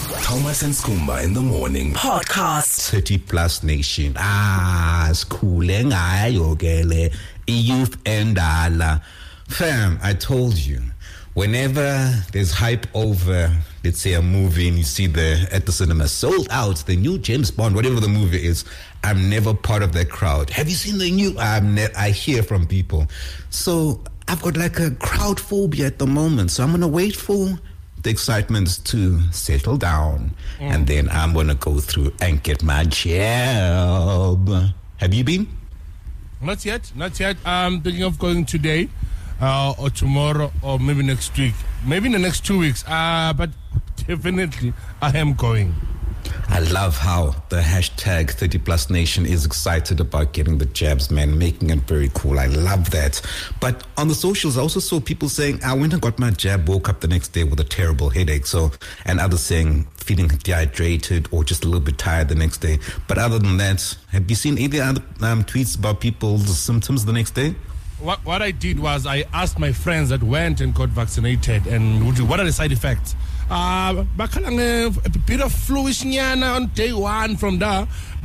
Thomas and Skumba in the morning. Podcast. 30 Plus Nation. Sikhule ngayo ke le youth endala. Fam, I told you, whenever there's hype over, let's say, a movie and you see at the cinema sold out, the new James Bond, whatever the movie is, I'm never part of that crowd. Have you seen the new? I hear from people. So I've got like a crowd phobia at the moment. So I'm going to wait for the excitement to settle down. And then I'm going to go through and get my jab. Have you been? Not yet. I'm thinking of going today or tomorrow or maybe next week. Maybe in the next 2 weeks. But definitely I am going. I love how the hashtag 30 Plus Nation is excited about getting the jabs, man, making it very cool. I love that. But on the socials, I also saw people saying, I went and got my jab, woke up the next day with a terrible headache. And others saying feeling dehydrated or just a little bit tired the next day. But other than that, have you seen any other tweets about people's symptoms the next day? What I did was I asked my friends that went and got vaccinated and what are the side effects? A bit of fluish on day one from there.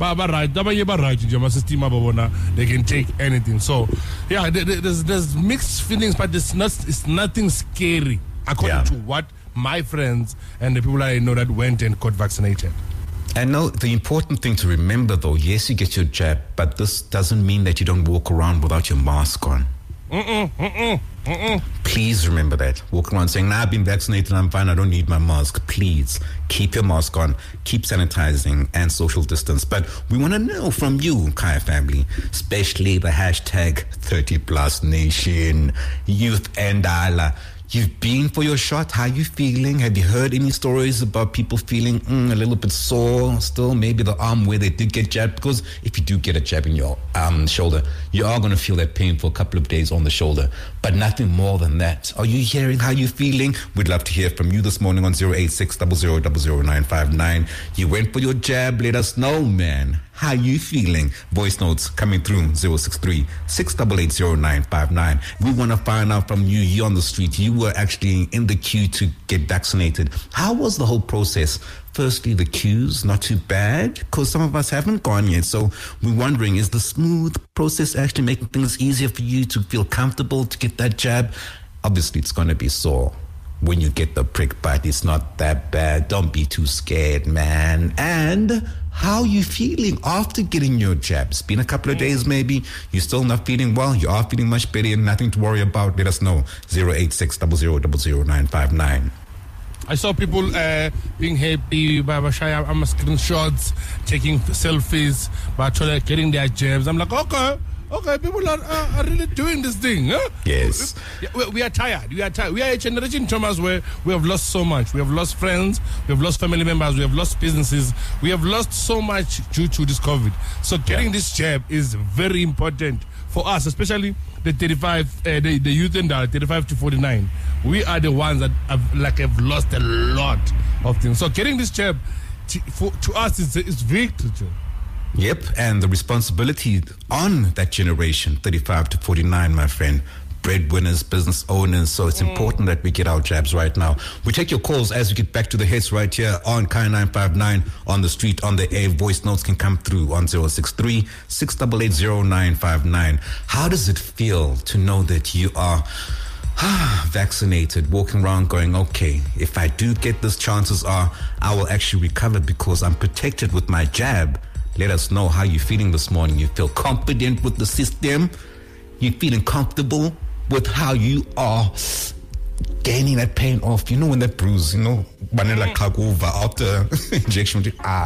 They can take anything. So, yeah, there's mixed feelings, but it's nothing scary according to what my friends and the people I know that went and got vaccinated. And no, the important thing to remember, though, yes, you get your jab, but this doesn't mean that you don't walk around without your mask on. Please remember that. Walk around saying, I've been vaccinated, I'm fine, I don't need my mask. Please keep your mask on, keep sanitizing and social distance. But we want to know from you, Kaya family, especially the hashtag 30 Plus Nation, Youth and Ala. You've been for your shot. How are you feeling? Have you heard any stories about people feeling a little bit sore still? Maybe the arm where they did get jabbed. Because if you do get a jab in your shoulder, you are going to feel that pain for a couple of days on the shoulder. But nothing more than that. Are you hearing how you're feeling? We'd love to hear from you this morning on 086 00 959. You went for your jab. Let us know, man. How you feeling? Voice notes coming through 063 688 0959. We want to find out from you. You're on the street. You were actually in the queue to get vaccinated. How was the whole process? Firstly, the queues, not too bad, because some of us haven't gone yet. So we're wondering, is the smooth process actually making things easier for you to feel comfortable to get that jab? Obviously, it's going to be sore when you get the prick, but it's not that bad. Don't be too scared, man. And how are you feeling after getting your jab? It's been a couple of days maybe. You're still not feeling well. You are feeling much better and nothing to worry about. Let us know. 086 00 959. I saw people being happy, I'm screenshots, taking selfies, but getting their jabs. I'm like, okay, people are really doing this thing, huh? Yes. We are tired. We are a generation, Thomas, where we have lost so much. We have lost friends, we have lost family members, we have lost businesses. We have lost so much due to this COVID. So getting this jab is very important for us, especially the 35, the youth and 35 to 49. We are the ones that have lost a lot of things. So getting this jab to us is victory. Yep, and the responsibility on that generation, 35 to 49, my friend, breadwinners, business owners. So it's important that we get our jabs right now. We take your calls as we get back to the hits right here on Kaya 959, on the street, on the air. Voice notes can come through on 063 688 0959. How does it feel to know that you are vaccinated, walking around going, okay, if I do get this, chances are I will actually recover because I'm protected with my jab? Let us know how you're feeling this morning. You feel confident with the system? You're feeling comfortable with how you are gaining that pain off? You know, when that bruise, banana over after injection.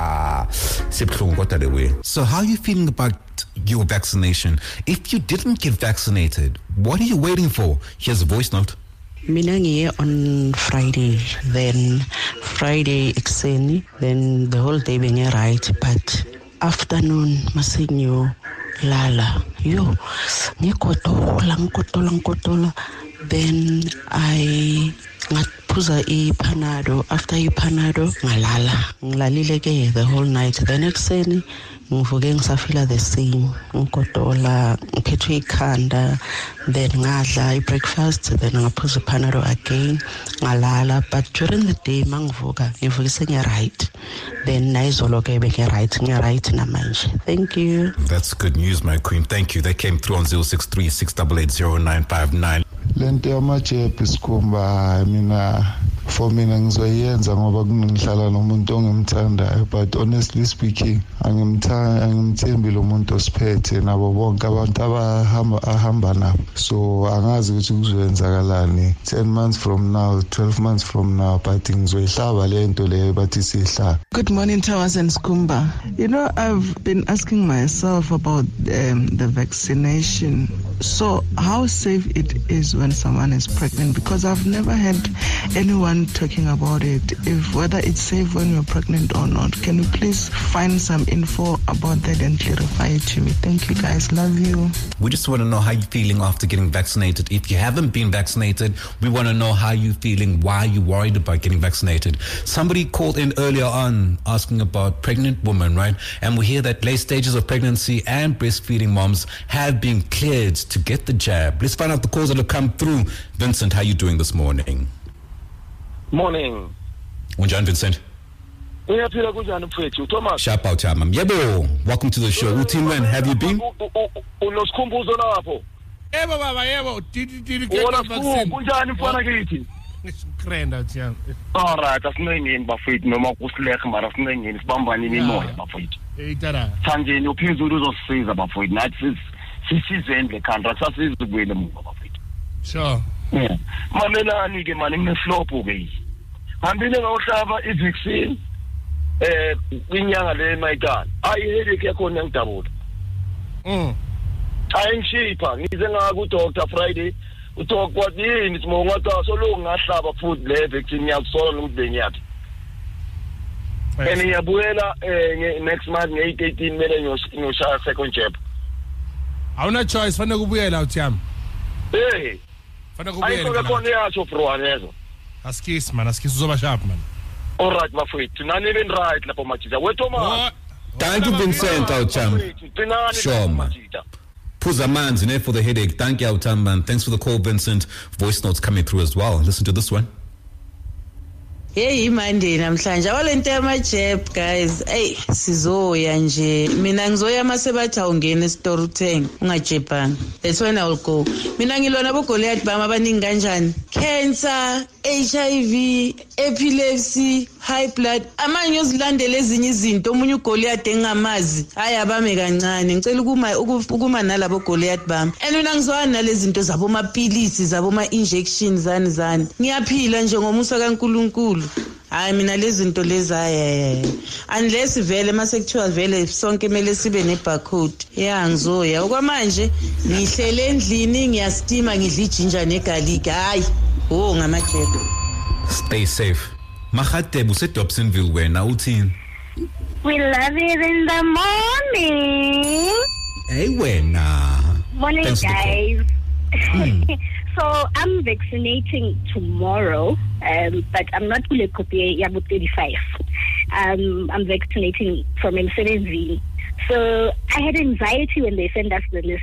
So how are you feeling about your vaccination? If you didn't get vaccinated, what are you waiting for? Here's a voice note. Mina ngiye on Friday, then Friday ekseni, then the whole day being right, but afternoon masinyo lala yo ngikotola then I ngaphuza iPanado. After iPanado ngilalile ke the whole night. The next ekuseni ngivuke ngisafila the same, ngikodola, ngiphethwe ikhanda, then ngadla i-breakfast, then ngaphuza iPanado again, ngalala. But during the day mangivuka ngivukise nge-right, then nayizolo ke benge-right namanje. Thank you. That's good news, my queen. Thank you. They came through on 063-688-0959. Lento yamajebhe Sikhumba, mina for mina ngizoyenza ngoba kungihlala nomuntu ongimthandayo, but honestly speaking angimthembi lo muntu osiphethe nabo bonke abantu ahamba nabo, so angazi ukuthi kuzoyenzakalani 10 months from now, 12 months from now, but ngizoyihlaba lento leyo bathi sihlaba. Good morning, Towers and Sikhumba. You know, I've been asking myself about the vaccination. So how safe it is when someone is pregnant, because I've never had anyone talking about it, if whether it's safe when you're pregnant or not. Can you please find some info about that and clarify it to me? Thank you guys, love you. We just want to know how you're feeling after getting vaccinated. If you haven't been vaccinated, we want to know how you're feeling, why you're worried about getting vaccinated. Somebody called in earlier on asking about pregnant women, right? And we hear that late stages of pregnancy and breastfeeding moms have been cleared to get the jab. Let's find out the calls that have come through. Vincent, how are you doing this morning? Morning. Unjani, Vincent? Uyaphila kunjani mfethu? Thomas. Sharp out, Chama. Yebo, welcome to the show. Routine man, have you been? Unosikhumbuzo lapho. Yebo baba, yebo. Did you get the vaccine? Kunjani mfana kithi? Krenda Tiam. Alright, asinengeni bafethu noma kusilehe mara asinengeni sibambani imimoya bafethu. Eyitara. Sanjeni uphezulu uzosisiza bafethu. Nathi sisizeni le contract sasizibuyele emuva bafethu. Sure. Mamelani ke mani ngiflopho ke. Hambile ngawuhlaba i-vaccine kwinyanga le mayikani. Ayiheli ke khona ngidabula. Ayingishipha ngize ngaku Dr. Friday utalk what yini simonga so lo ngahlaba futhi le vaccine yakusola ngibheni yakhe. Ngiyabuyela next month nge-18 mele ngiyoshaya second jab. Awuna choice fanele kubuyela uThami. Fanele kubuyela. Ayikho khona yacho bro anezo. Askis man, askis uzoba sharp man. All right bafethu nani even right lapho majija. Wethoma. Thank you Vincent Aucham. Sure man. Phuza amanzi ne for the headache. Thank you Aucham man. Thanks for the call Vincent. Voice notes coming through as well. Listen to this one. Hey Monday namhlanje walento yamajeb guys. Hey sizoya nje. Mina ngizoya masebathi awungena e-store uthenga ungajebhanga. That's when I will go. Mina ngilona boGoliath bami abaningi kanjani? Cancer, HIV, epilepsy, high blood. Amanye uzilandela ezinye izinto omunye uGoliath engamazi. Hayi abame kancane. Ngicela ukuma nalabo Goliath bami. And mina ngizwana nalezi zinto zabo mapilisi, zabo ma injections zani. Ngiyaphila nje ngomusa kaNkulunkulu. Hayi mina lezi zinto lezi unless vele masekuthiwa vele sonke kumele sibe ne-barcode ngizoya okwamanje ngihlele endlini ngiyastima ngidla ijinja negarlic hayi ngamajebo. Stay safe. Mahatebo useDobsonville wena uthini? We love it in the morning. Hey wena. Morning guys. So I'm vaccinating tomorrow, but I'm not going to copy Yabu 35. I'm vaccinating from Msebenzi. So I had anxiety when they sent us the list.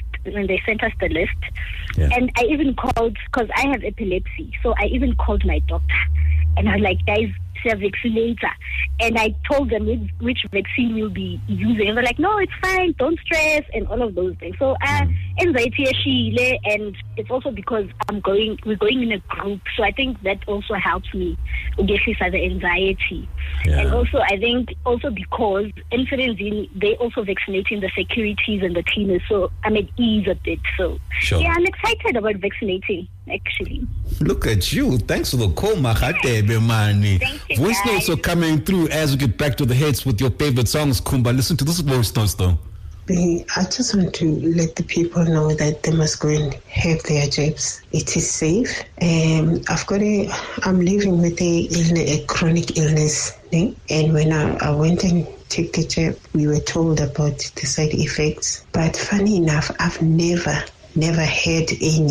Yeah. And I even called, because I have epilepsy, so I even called my doctor. And I was like, guys, vaccinator, and I told them which vaccine we'll be using, and they're like, no, it's fine, don't stress, and all of those things. So anxiety, and it's also because we're going in a group, so I think that also helps me get the anxiety. Yeah. And also I think because incidents they also vaccinating the securities and the cleaners, so I'm at ease a bit. So sure. Yeah, I'm excited about vaccinating actually. Look at you. Thanks for the call, Mahatebe Mani. Thank you, voice notes are coming through as we get back to the hits with your favorite songs, Kumba. Listen to this voice notes though. I just want to let the people know that they must go and have their jabs. It is safe. I'm living with a chronic illness. And when I went and took the jab, we were told about the side effects. But funny enough, I've never had any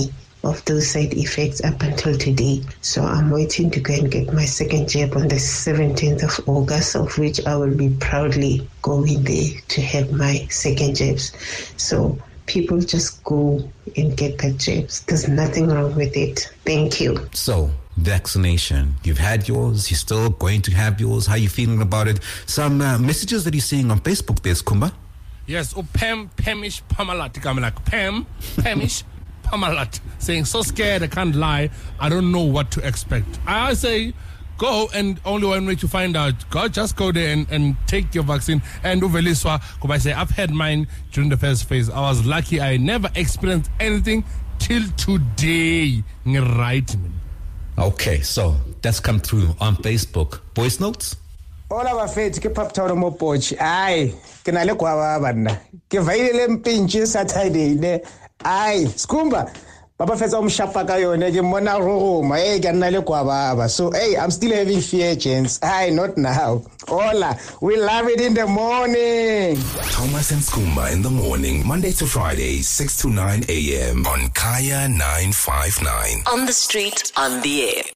of those side effects up until today. So I'm waiting to go and get my second jab on the 17th of August, of which I will be proudly going there to have my second jabs. So people just go and get the jabs. There's nothing wrong with it. Thank you. So, vaccination. You've had yours. You're still going to have yours. How are you feeling about it? Some messages that you're seeing on Facebook there, Skhumba. Yes, Pamish Pamalat. I'm like, Pamish Pamalat. Saying, so scared, I can't lie. I don't know what to expect. I say, go, and only one way to find out. Just go there and take your vaccine. And Uveliswa, I say, I've had mine during the first phase. I was lucky. I never experienced anything till today. Right, man. Okay, so that's come through on Facebook. Voice notes? Hola bafethi ke Pap Town mo Potch. Ai, ke na le kwa bana. Ke vaile mpintshi Saturday ne. Ai, Skhumba. Baba fetsa umshapa ka yone ke mona roroma. Hey, ke na le kwa baba. So, hey, I'm still having fear, gents. Ai, not now. Hola, we love it in the morning. Thomas and Skhumba in the morning, Monday to Friday, 6 to 9 a.m. on Kaya 959. On the street, on the air.